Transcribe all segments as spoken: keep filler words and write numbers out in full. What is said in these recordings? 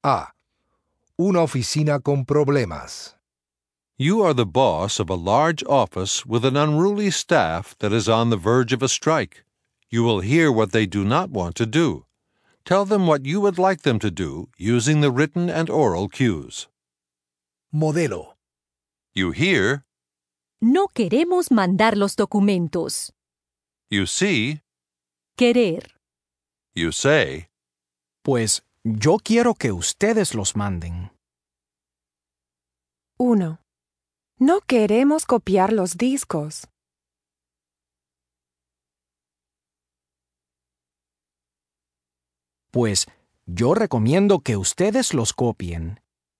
A. Una oficina con problemas. You are the boss of a large office with an unruly staff that is on the verge of a strike. You will hear what they do not want to do. Tell them what you would like them to do using the written and oral cues. Modelo. You hear, No queremos mandar los documentos. you see, Querer. you say, Pues yo quiero que ustedes los manden. uno. No queremos copiar los discos. Pues yo recomiendo que ustedes los copien.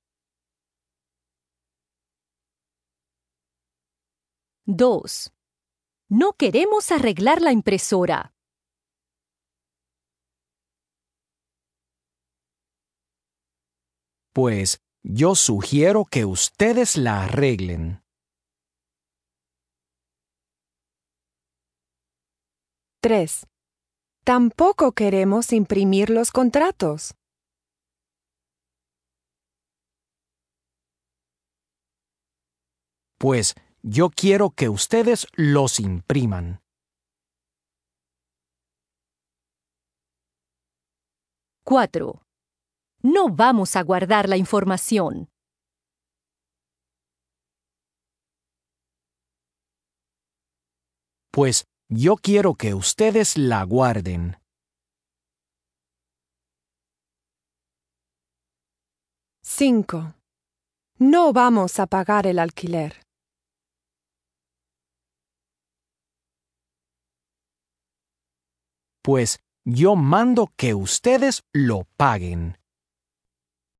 Dos. No queremos arreglar la impresora. Pues yo sugiero que ustedes la arreglen. tres. Tampoco queremos imprimir los contratos. Pues yo quiero que ustedes los impriman. Cuatro. No vamos a guardar la información. Pues yo quiero que ustedes la guarden. cinco. No vamos a pagar el alquiler. Pues yo mando que ustedes lo paguen.